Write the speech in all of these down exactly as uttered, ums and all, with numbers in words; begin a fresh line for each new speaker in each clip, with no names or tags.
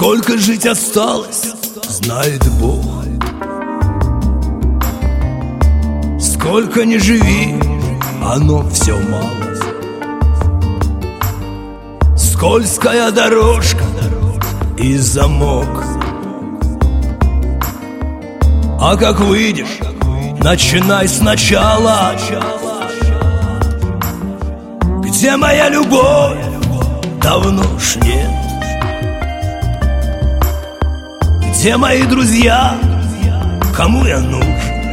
Сколько жить осталось, знает Бог. Сколько ни живи, оно все мало. Скользкая дорожка и замок. А как выйдешь, начинай сначала. Где моя любовь? Давно ж нет. Где мои друзья? Кому я нужен?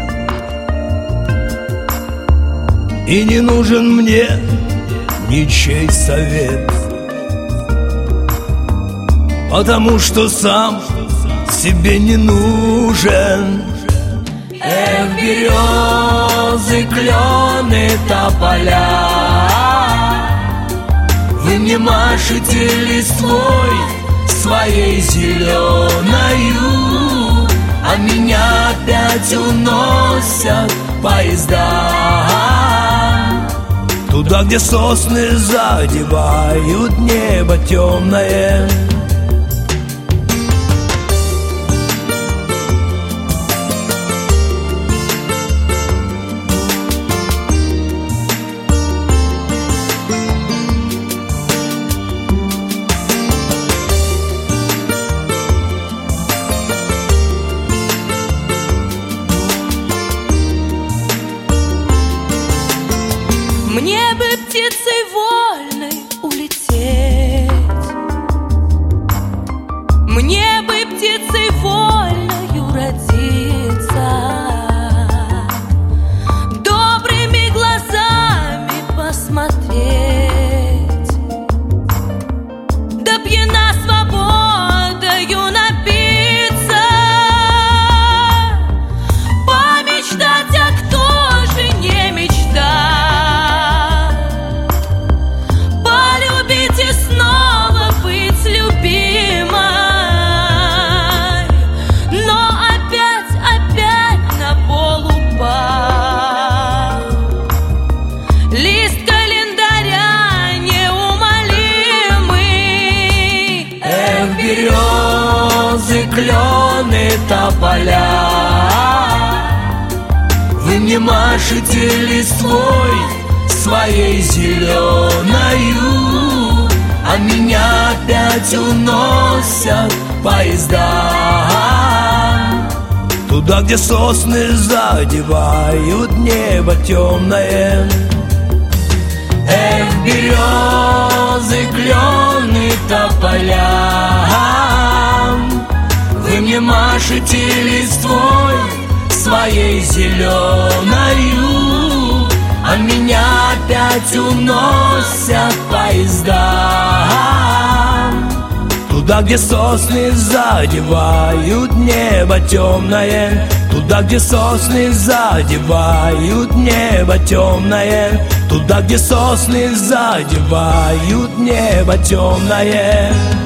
И не нужен мне ничей совет, потому что сам себе не нужен.
Эх, березы, клены, тополя, вы мне машете листвой своей зеленою, а меня опять уносят поезда
туда, где сосны задевают небо темное.
Мне бы птицей вольной улететь, мне бы птицей вольною родиться, добрыми глазами посмотреть, да пьяна свободою напиться, помечтать, а кто же не мечтает. Березы, клены, тополя, вы мне машете листвой своей зеленою, а меня опять уносят поезда
туда, где сосны задевают небо темное.
Эх, березы, клены, тополя, вы мне машете листвой своей зеленою, а меня опять уносят поезда
туда, где сосны задевают небо темное. Туда, где сосны задевают небо темное. Туда, где сосны задевают небо темное.